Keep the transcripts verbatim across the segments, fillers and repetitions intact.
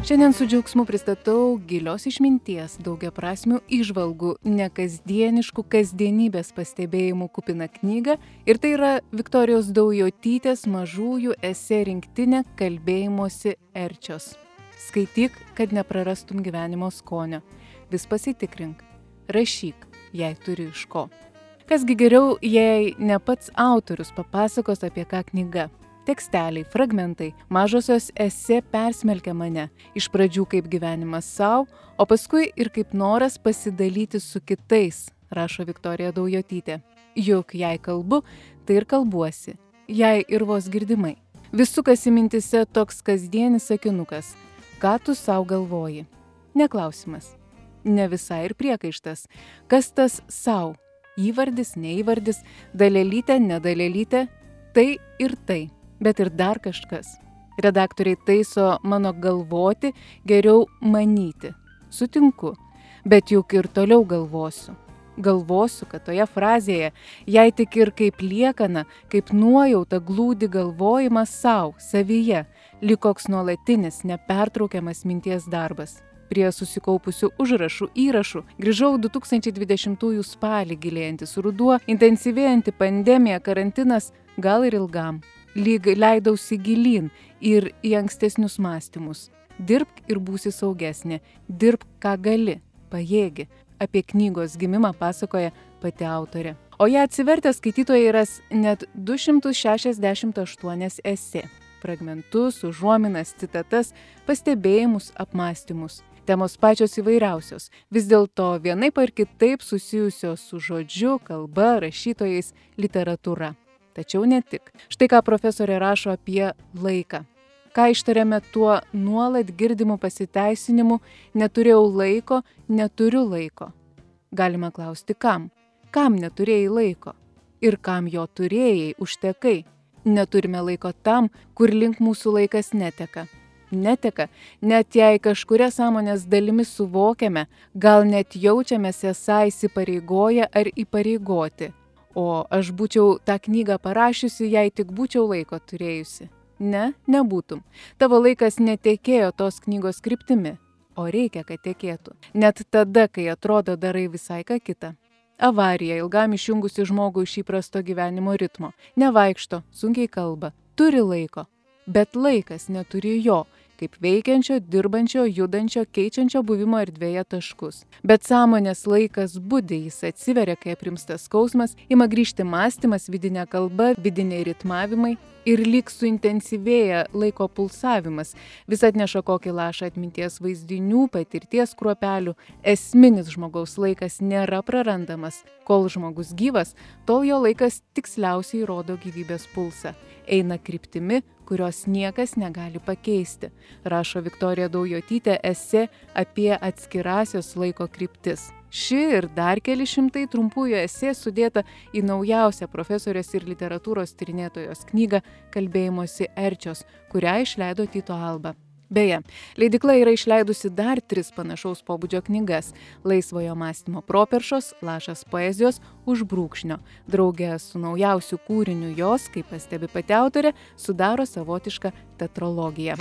Šiandien su džiaugsmu pristatau gilios išminties, daugiaprasmių įžvalgų, nekasdieniškų kasdienybės pastebėjimų kupiną knygą, ir tai yra Viktorijos Daujotytės mažųjų esė rinktinė Kalbėjimosi erčios. Skaityk, kad neprarastum gyvenimo skonio. Vis pasitikrink. Rašyk, jei turi iš ko. Kasgi geriau, jei ne pats autorius papasakos, apie ką knyga. Teksteliai, fragmentai, mažosios esė persmelkia mane. Iš pradžių kaip gyvenimas sau, o paskui ir kaip noras pasidalyti su kitais, rašo Viktorija Daujotytė. Juk jei kalbu, tai ir kalbuosi. Jei ir vos girdimai. Vis sukasi mintise toks kasdienis sakinukas. Ką tu sau galvoji? Neklausimas. Ne visai ir priekaištas. Kas tas sau? Įvardis, neįvardis, dalelytė, nedalelytė, tai ir tai. Bet ir dar kažkas. Redaktoriai taiso mano galvoti, geriau manyti. Sutinku, bet juk ir toliau galvosiu. Galvosiu, kad toje frazėje, jei tik ir kaip liekana, kaip nuojauta glūdi galvojimas sau, savyje, lyg koks nuolatinis, nepertraukiamas minties darbas. Prie susikaupusių užrašų įrašų grįžau du tūkstančiai dvidešimtųjų spalį, gilėjantis ruduo, intensyvėjanti pandemija, karantinas, gal ir ilgam. Lyg leidausi gilyn ir į ankstesnius mąstymus. Dirbk ir būsi saugesnė. Dirbk, ką gali, pajėgi. Apie knygos gimimą pasakoja pati autorė. O ją atsivertę skaitytojai ras net du šimtus šešiasdešimt aštuonias esė. Fragmentus, užuominas, citatas, pastebėjimus, apmąstymus. Temos pačios įvairiausios, vis dėlto vienaip ar kitaip susijusios su žodžiu, kalba, rašytojais, literatūra. Tačiau ne tik. Štai ką profesorė rašo apie laiką. Ką ištariame tuo nuolat girdimu pasiteisinimu, neturėjau laiko, neturiu laiko. Galima klausti, kam? Kam neturėjai laiko? Ir kam jo turėjai, užtekai? Neturime laiko tam, kur link mūsų laikas neteka. Neteka, net jei kažkuria sąmonės dalimi suvokiame, gal net jaučiamės esą įsipareigoję ar įpareigoti. O aš būčiau tą knygą parašiusi, jei tik būčiau laiko turėjusi. Ne, nebūtum. Tavo laikas netekėjo tos knygos kryptimi, o reikia, kad tekėtų. Net tada, kai atrodo darai visai ką kitą. Avarija ilgam išjungusi žmogų iš įprasto gyvenimo ritmo. Nevaikšto, sunkiai kalba, turi laiko, bet laikas neturi jo, kaip veikiančio, dirbančio, judančio, keičiančio buvimo erdvėje taškus. Bet sąmonės laikas budi, jis atsiveria, kai aprimsta skausmas, ima grįžti mąstymas, vidinė kalba, vidiniai ritmavimai ir lyg suintensyvėja laiko pulsavimas, vis atneša kokį lašą atminties vaizdinių, patirties kruopelių. Esminis žmogaus laikas nėra prarandamas. Kol žmogus gyvas, tol jo laikas tiksliausiai rodo gyvybės pulsą. Eina kryptimi, kurios niekas negali pakeisti, rašo Viktorija Daujotytė esė apie atskirasias laiko kryptis. Ši ir dar keli šimtai trumpųjų esė sudėta į naujausią profesorės ir literatūros tyrinėtojos knygą Kalbėjimosi erčios, kurią išleido Tyto Alba. Beje, leidykla yra išleidusi dar tris panašaus pobūdžio knygas – Laisvojo mąstymo properšos, Lašas poezijos, Už brūkšnio. Drauge su naujausiu kūriniu jos, kaip pastebi pati autorė, sudaro savotišką tetralogiją.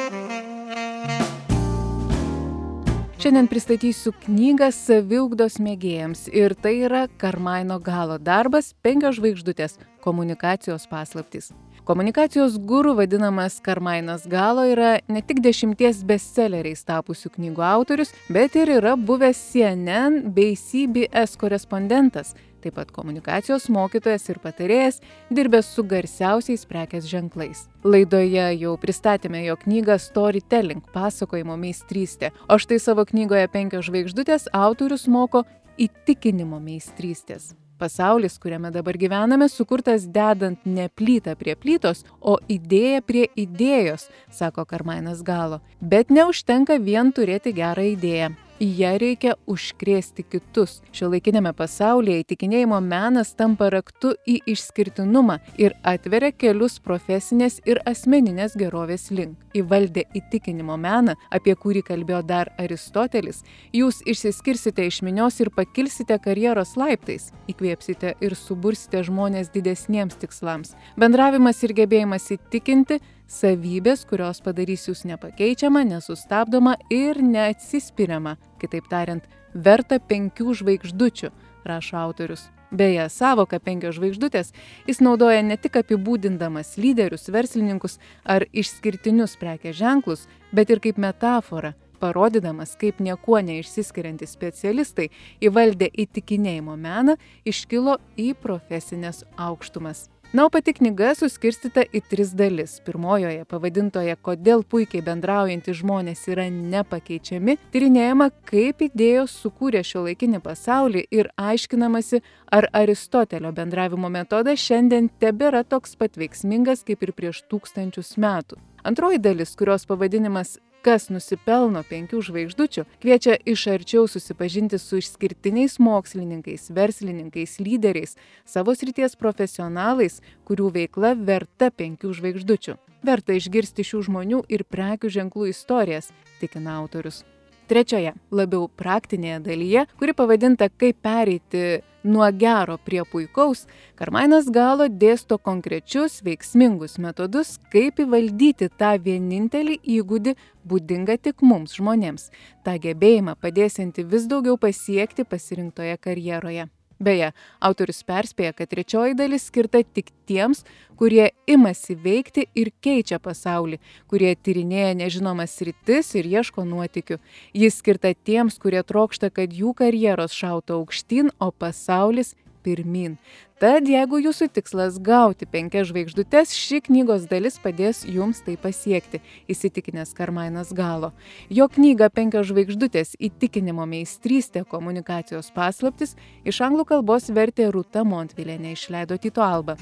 Šiandien pristatysiu knygą saviugdos mėgėjams ir tai yra Karmaino Galo darbas Penkios žvaigždutės – komunikacijos paslaptys. Komunikacijos guru vadinamas Karmainas Galo yra ne tik dešimties bestseleriais tapusių knygų autorius, bet ir yra buvęs C N N bei C B S korespondentas, taip pat komunikacijos mokytojas ir patarėjas, dirbęs su garsiausiais prekės ženklais. Laidoje jau pristatėme jo knygą Storytelling – pasakojimo meistrystė, o štai savo knygoje Penkios žvaigždutės autorius moko įtikinimo meistrystės. Pasaulis, kuriame dabar gyvename, sukurtas dedant ne plytą prie plytos, o idėją prie idėjos, sako Karmainas Galo. Bet neužtenka vien turėti gerą idėją. Į ją reikia užkrėsti kitus. Šiuolaikiniame pasaulyje įtikinėjimo menas tampa raktu į išskirtinumą ir atveria kelius profesinės ir asmeninės gerovės link. Įvaldę įtikinimo meną, apie kurį kalbėjo dar Aristotelis, jūs išsiskirsite iš minios ir pakilsite karjeros laiptais, įkvėpsite ir subursite žmonės didesniems tikslams. Bendravimas ir gebėjimas įtikinti savybės, kurios padarys jūs nepakeičiamą, nesustabdomą ir neatsispiriamą. Kitaip tariant, verta penkių žvaigždučių, rašo autorius. Beje, sąvoką penkios žvaigždutės jis naudoja ne tik apibūdindamas lyderius, verslininkus ar išskirtinius prekės ženklus, bet ir kaip metaforą, parodydamas, kaip niekuo neišsiskiriantys specialistai įvaldę įtikinėjimo meną iškilo į profesinės aukštumas. Na, o pati knyga suskirstyta į tris dalis. Pirmojoje, pavadintoje "Kodėl puikiai bendraujantys žmonės yra nepakeičiami", tyrinėjama, kaip idėjos sukūrė šiuolaikinį pasaulį ir aiškinamasi, ar Aristotelio bendravimo metodas šiandien tebėra toks pat veiksmingas kaip ir prieš tūkstančius metų. Antroji dalis, kurios pavadinimas "Kas nusipelno penkių žvaigždučių", kviečia iš arčiau susipažinti su išskirtiniais mokslininkais, verslininkais, lyderiais, savo srities profesionalais, kurių veikla verta penkių žvaigždučių. Verta išgirsti šių žmonių ir prekių ženklų istorijas, tikina autorius. Trečioje, labiau praktinėje dalyje, kuri pavadinta "Kaip pereiti nuo gero prie puikaus", Karmainas Galo dėsto konkrečius, veiksmingus metodus, kaip įvaldyti tą vienintelį įgūdį būdingą tik mums žmonėms, tą gebėjimą padėsianti vis daugiau pasiekti pasirinktoje karjeroje. Beje, autorius perspėja, kad trečioji dalis skirta tik tiems, kurie imasi veikti ir keičia pasaulį, kurie tyrinėja nežinomas sritis ir ieško nuotykių. Jis skirta tiems, kurie trokšta, kad jų karjeros šautų aukštyn, o pasaulis pirmyn. Tad, jeigu jūsų tikslas gauti penkias žvaigždutes, ši knygos dalis padės jums tai pasiekti, įsitikinęs Karmainas Galo. Jo knygą "Penkios žvaigždutės - įtikinimo meistrystė, komunikacijos paslaptys" iš anglų kalbos vertė Rūta Montvilienė, išleido Tyto Alba.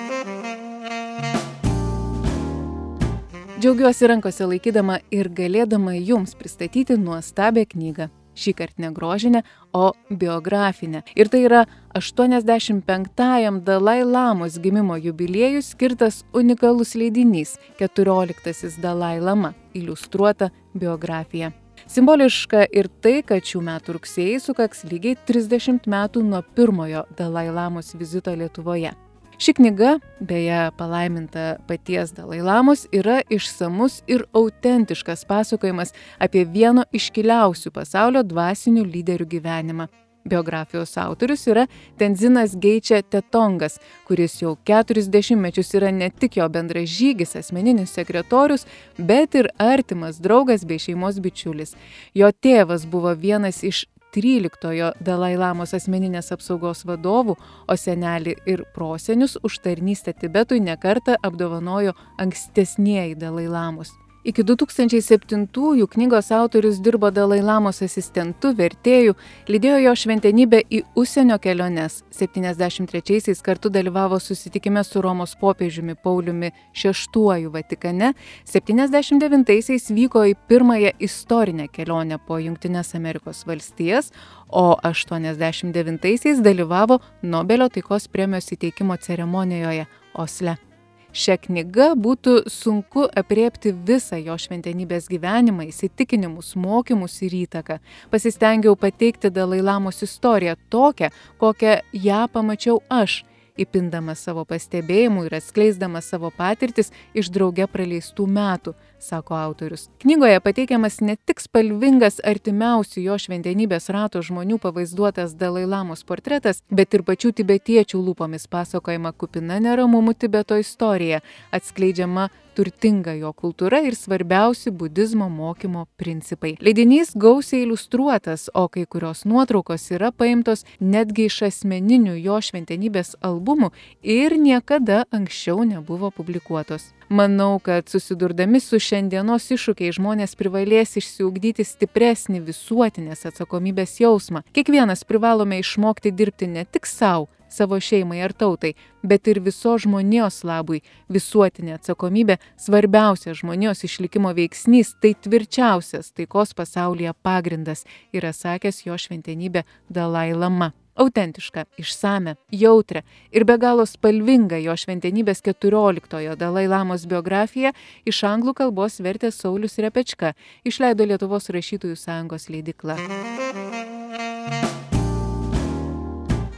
Džiaugiuosi rankose laikydama ir galėdama jums pristatyti nuostabią knygą. Šįkart ne grožinę, o biografinę. Ir tai yra aštuoniasdešimt penktajam Dalai Lamos gimimo jubiliejui skirtas unikalus leidinys keturioliktasis Dalai Lama – iliustruota biografija. Simboliška ir tai, kad šių metų rugsėjį sukaks lygiai trisdešimt metų nuo pirmojo Dalai Lamos vizito Lietuvoje. Ši knyga, beje palaiminta paties Dalai Lamos, yra išsamus ir autentiškas pasakojimas apie vieno iškiliausių pasaulio dvasinių lyderių gyvenimą. Biografijos autorius yra Tenzinas Geičia Tetongas, kuris jau keturis dešimtmečius yra ne tik jo bendražygis, asmeninis sekretorius, bet ir artimas draugas bei šeimos bičiulis. Jo tėvas buvo vienas iš tryliktojo Dalai Lamos asmeninės apsaugos vadovų, o senelį ir prosenius už tarnystę Tibetui nekartą apdovanojo ankstesnieji Dalai Lamos. Iki du tūkstančiai septintųjų knygos autorius dirbo Dalai Lamos asistentu, vertėju, lydėjo jo šventenybę į užsienio keliones. septyniasdešimt trečiaisiais kartu dalyvavo susitikime su Romos popiežiumi Pauliumi šeštuoju Vatikane, septyniasdešimt devintaisiais vyko į pirmąją istorinę kelionę po Jungtines Amerikos valstijas, o aštuoniasdešimt devintaisiais dalyvavo Nobelio taikos premijos įteikimo ceremonijoje Osle. Šią knygą būtų sunku aprėpti visą jo šventenybės gyvenimą, įsitikinimus, mokymus ir įtaką. Pasistengiau pateikti Dalai Lamos istoriją tokią, kokią ją pamačiau aš, įpindamas savo pastebėjimų ir atskleisdamas savo patirtis iš drauge praleistų metų, sako autorius. Knygoje pateikiamas ne tik spalvingas artimiausių jo šventenybės rato žmonių pavaizduotas Dalai Lamos portretas, bet ir pačių tibetiečių lūpomis pasakojama kupina neramumų Tibeto istorija, atskleidžiama turtinga jo kultūra ir svarbiausi budizmo mokymo principai. Leidinys gausiai iliustruotas, o kai kurios nuotraukos yra paimtos netgi iš asmeninių jo šventenybės albumų ir niekada anksčiau nebuvo publikuotos. Manau, kad susidurdami su šiandienos iššūkiai žmonės privalės išsiugdyti stipresnį visuotinės atsakomybės jausmą. Kiekvienas privalome išmokti dirbti ne tik sau, savo šeimai ar tautai, bet ir visos žmonijos labui. Visuotinė atsakomybė svarbiausias žmonijos išlikimo veiksnys, tai tvirčiausias taikos pasaulyje pagrindas, yra sakęs jo šventenybė Dalai Lama. Autentišką, išsame, jautrę ir be galo spalvingą jo šventenybės keturioliktojo Dalai Lamos biografiją iš anglų kalbos vertė Saulius Repečka, išleido Lietuvos rašytojų sąjungos leidykla.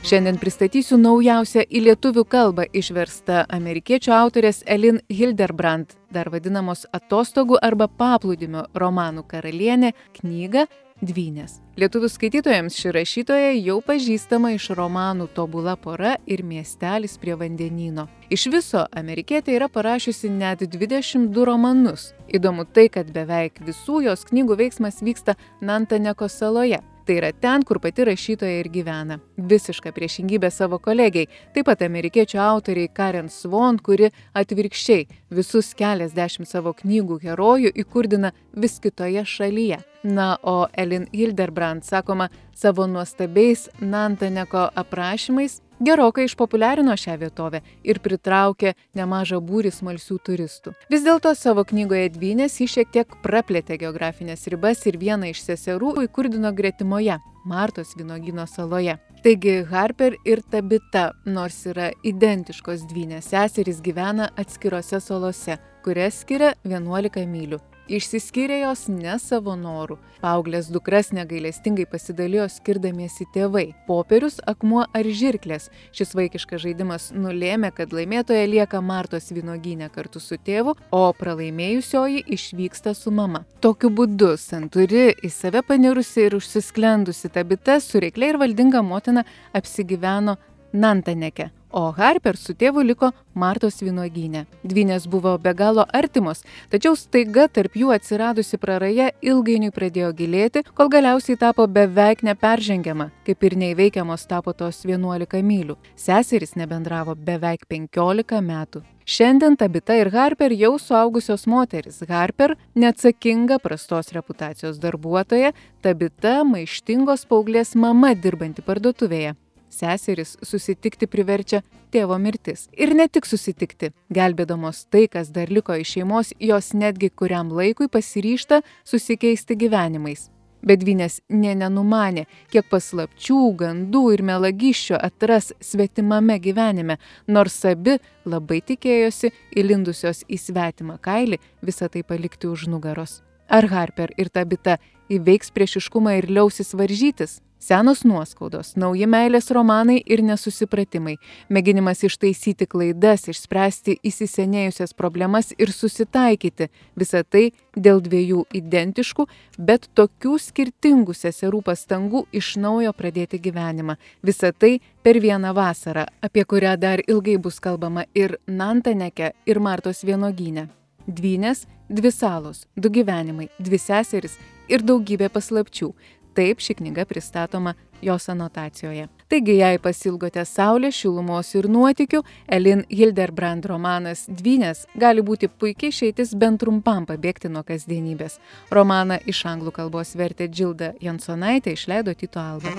Šiandien pristatysiu naujausią į lietuvių kalbą išverstą amerikiečių autorės Elin Hilderbrand, dar vadinamos atostogų arba paplūdimio romanų karalienė, knygą Dvynės. Lietuvių skaitytojams ši rašytoja jau pažįstama iš romanų Tobula pora ir Miestelis prie vandenyno. Iš viso amerikietė yra parašiusi net dvidešimt du romanus. Įdomu tai, kad beveik visų jos knygų veiksmas vyksta Nantaneko saloje. Tai yra ten, kur pati rašytoja ir gyvena. Visiška priešingybė savo kolegiai, taip pat amerikiečių autoriai Karen Svon, kuri atvirkščiai visus keliasdešimt savo knygų herojų įkurdina vis kitoje šalyje. Na, o Elin Hilderbrand, sakoma, savo nuostabiais Nantaneko aprašymais gerokai išpopuliarino šią vietovę ir pritraukė nemažą būrį smalsių turistų. Vis dėlto savo knygoje Dvynės ji šiek tiek praplėtė geografinės ribas ir vieną iš seserų įkurdino gretimoje, Martos vynuogyno saloje. Taigi Harper ir Tabita, nors yra identiškos dvynės seserys, gyvena atskirose salose, kurias skiria vienuolika mylių. Išsiskyrė jos ne savo norų. Paauglės dukras negailestingai pasidalijo skirdamiesi tėvai. Popierius, akmuo ar žirklės. Šis vaikiškas žaidimas nulėmė, kad laimėtoja lieka Martos vynuogyne kartu su tėvu, o pralaimėjusioji išvyksta su mama. Tokiu būdu santūri, į save panirusi ir užsisklendusi Tabita su reiklia ir valdinga motina apsigyveno Nantaneke, o Harper su tėvu liko Martos vynuogyne. Dvynės buvo be galo artimos, tačiau staiga tarp jų atsiradusi praraja ilgainiui pradėjo gilėti, kol galiausiai tapo beveik neperžengiama, kaip ir neįveikiamos tapo tos vienuolika mylių. Seserys nebendravo beveik penkiolika metų. Šiandien Tabita ir Harper jau suaugusios moterys. Harper neatsakinga, prastos reputacijos darbuotoja, Tabita maištingos paauglės mama dirbanti parduotuvėje. Seseris susitikti priverčia tėvo mirtis. Ir ne tik susitikti. Gelbėdamos tai, kas dar liko iš šeimos, jos netgi kuriam laikui pasiryžta susikeisti gyvenimais. Bet Dvynės nė nenumanė, kiek paslapčių, gandų ir melagyščių atras svetimame gyvenime, nors abi labai tikėjosi, įlindusios į svetimą kailį, visą tai palikti už nugaros. Ar Harper ir Tabita įveiks priešiškumą ir liausis varžytis? Senos nuoskaudos, nauji meilės romanai ir nesusipratimai, mėginimas ištaisyti klaidas, išspręsti įsisenėjusias problemas ir susitaikyti, visa tai dėl dviejų identiškų, bet tokių skirtingų seserų pastangų iš naujo pradėti gyvenimą. Visa tai per vieną vasarą, apie kurią dar ilgai bus kalbama ir Nantaneke, ir Martos vynuogyne. Dvynės, dvi salos, du gyvenimai, dvi seserys ir daugybė paslapčių. Taip ši knyga pristatoma jos anotacijoje. Taigi, jei pasilgote saulės, šilumos ir nuotykių, Elin Hilderbrand romanas Dvynės gali būti puikiai išeitis bent trumpam pabėgti nuo kasdienybės. Romaną iš anglų kalbos vertė Džilda Jansonaitė, išleido Tyto Alba.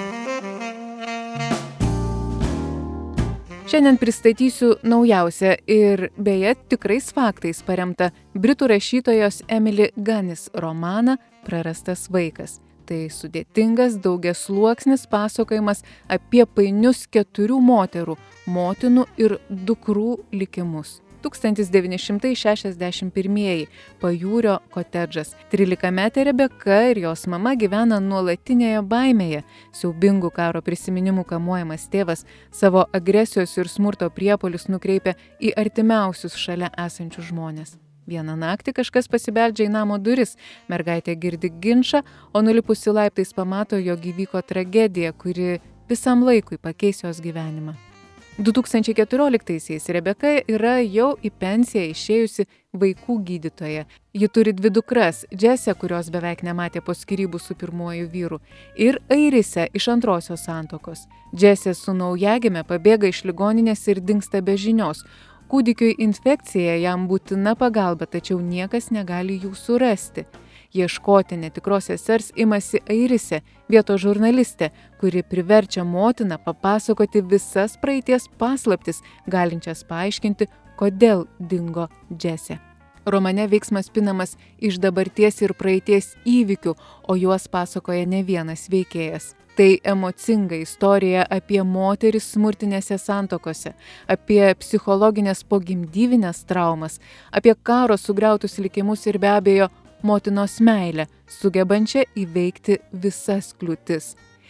Šiandien pristatysiu naujausią ir beje tikrais faktais paremtą britų rašytojos Emily Gunness romaną Prarastas vaikas. Tai sudėtingas daugiasluoksnis pasakojimas apie painius keturių moterų, motinų ir dukrų likimus. tūkstantis devyni šimtai šešiasdešimt pirmieji Pajūrio kotedžas. trylikametė Rebeka ir jos mama gyvena nuolatinėje baimėje. Siaubingų karo prisiminimų kamuojamas tėvas savo agresijos ir smurto priepuolius nukreipia į artimiausius šalia esančius žmones. Vieną naktį kažkas pasibeldžia į namo duris, mergaitė girdi ginčą, o nulipusi laiptais pamato, jog įvyko tragedija, kuri visam laikui pakeis jos gyvenimą. du tūkstančiai keturioliktaisiais Rebeka yra jau į pensiją išėjusi vaikų gydytoja. Ji turi dvi dukras, Džesę, kurios beveik nematė po skyrybų su pirmuoju vyru, ir Airisę iš antrosios santuokos. Džesė su naujagime pabėga iš ligoninės ir dingsta be žinios. Kūdikiui infekcija, jam būtina pagalba, tačiau niekas negali jų surasti. Ieškoti netikros sesers imasi Airisė, vietos žurnalistė, kuri priverčia motiną papasakoti visas praeities paslaptis, galinčias paaiškinti, kodėl dingo Džesė. Romane veiksmas pinamas iš dabarties ir praeities įvykių, o juos pasakoja ne vienas veikėjas. Tai emocinga istorija apie moteris smurtinėse santokose, apie psichologinės pogimdyvinės traumas, apie karo sugriautus likimus ir be abejo motinos meilę, sugebančią įveikti visas kliūtis.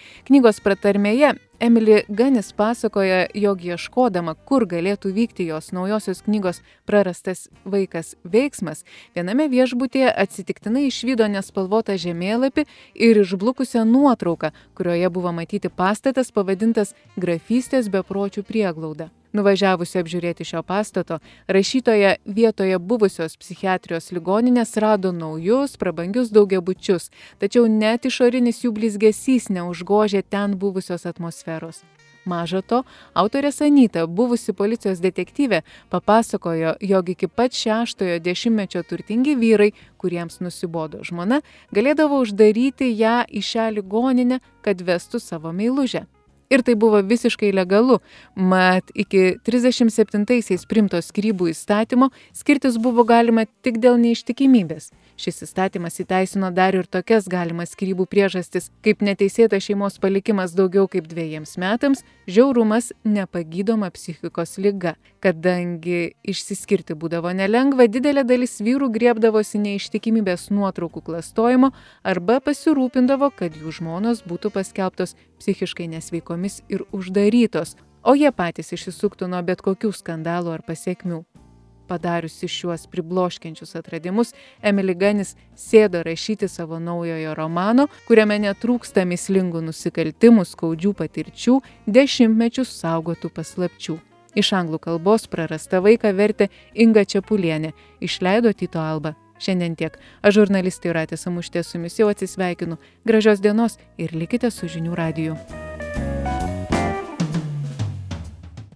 Knygos pratarmėje Emily Gunness pasakoja, jog ieškodama, kur galėtų vykti jos naujosios knygos Prarastas vaikas veiksmas, viename viešbutyje atsitiktinai išvydo nespalvotą žemėlapį ir išblukusią nuotrauką, kurioje buvo matyti pastatas pavadintas Grafystės bepročių prieglauda. Nuvažiavusi apžiūrėti šio pastato, rašytoja vietoje buvusios psichiatrijos ligoninės rado naujus, prabangius daugiabučius, tačiau net išorinis jų blizgesys neužgožė ten buvusios atmosferos. Maža to, autorės Anita, buvusi policijos detektyvė, papasakojo, jog iki pat šeštojo dešimtmečio turtingi vyrai, kuriems nusibodo žmona, galėdavo uždaryti ją į šią ligoninę, kad vestų savo meilužę. Ir tai buvo visiškai legalu, mat iki trisdešimt septintaisiais priimto skyrybų įstatymo skirtis buvo galima tik dėl neištikimybės. Šis įstatymas įteisino dar ir tokias galimas skyrybų priežastis, kaip neteisėtas šeimos palikimas daugiau kaip dvejiems metams, žiaurumas, nepagydoma psichikos liga. Kadangi išsiskirti būdavo nelengva, didelė dalis vyrų griebdavosi neištikimybės nuotraukų klastojimo arba pasirūpindavo, kad jų žmonos būtų paskelbtos psichiškai nesveikomis ir uždarytos, o jie patys išsisuktų nuo bet kokių skandalų ar pasekmių. Padariusi šiuos pribloškiančius atradimus, Emily Gunness sėdo rašyti savo naujojo romano, kuriame netrūksta mįslingų nusikaltimų, skaudžių patirčių, dešimtmečius saugotų paslapčių. Iš anglų kalbos Prarastą vaiką vertė Inga Čepulienė, išleido Tyto Alba. Šiandien tiek. Aš žurnalistė Jūratė Samušytė su jumis jau atsisveikinu. Gražios dienos ir likite su Žinių radiju.